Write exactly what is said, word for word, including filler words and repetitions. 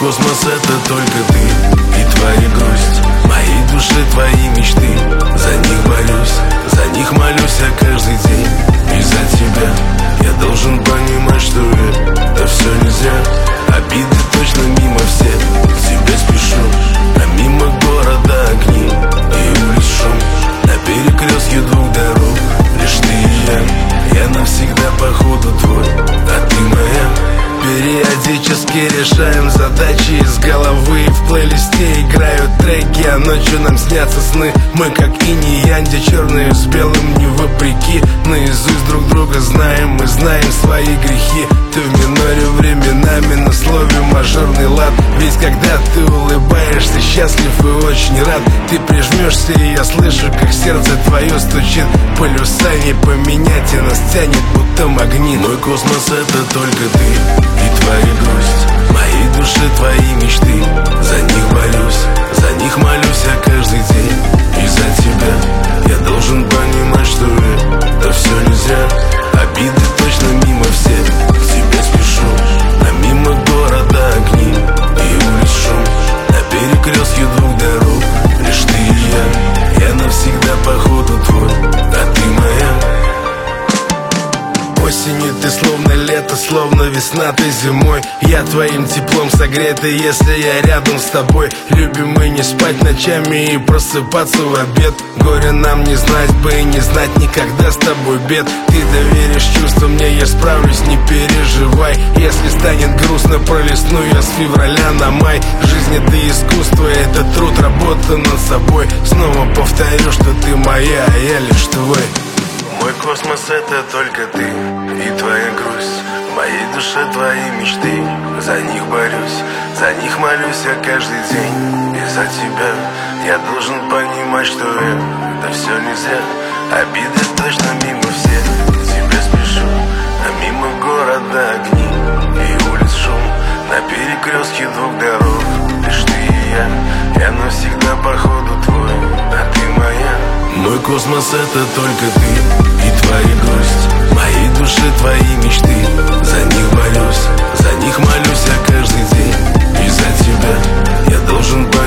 космос — это только ты и твоя грусть. В моей душе твои мечты, за них борюсь, за них молюсь я каждый день. И за тебя я должен понимать, что это все не зря. Обиды точно мимо все, к тебе спешу, а мимо города огни и улиц шум. На перекрестке двух дорог лишь ты и я. Я навсегда походу твой, а ты моя. Периодически решаем задачи из головы. В плейлисте играют треки, а ночью нам снятся сны. Мы как инь и янь, где черные с белым не вопреки. Наизусть друг друга знаем, мы знаем свои грехи. Ты в миноре временами, на слове мажорный лад. Ведь когда ты улыбаешься, счастлив и очень рад. Ты прижмешься, и я слышу, как сердце твое стучит. Полюса не поменять, и нас тянет будто магнит. Мой космос — это только ты и твоя грусть. В моей душе твои мечты, за них борюсь, за них молюсь я каждый день. И за тебя я должен понимать, что это все не зря. Обиды точно мимо все, к тебе спешу, а мимо города огни и улиц шум. На перекрестке двух дорог лишь ты и я. Я навсегда походу твой, а ты моя. Осенью ты словно лето, словно весна ты зимой. Я твоим теплом согретый, если я рядом с тобой. Любим мы не спать ночами и просыпаться в обед. Горе нам не знать бы и не знать никогда с тобой бед. Ты доверишь чувства мне, я справлюсь, не переживай. Если станет грустно, пролистну я с февраля на май. Жизнь — это искусство, это труд, работа над собой. Снова повторю, что ты моя, а я лишь твой. Мой космос — это только ты и твоя грусть. В моей душе твои мечты, за них борюсь, за них молюсь я каждый день. И за тебя я должен понимать, что это все не зря. Обиды точно мимо все, к тебе спешу, а мимо города огни и улиц шум. На перекрестке двух дорог лишь ты и я. Я навсегда походу твой, а ты моя. Мой космос — это только ты и твоя грусть. В моей душе твои мечты, за них борюсь, за них молюсь я каждый день. И за тебя я должен понять,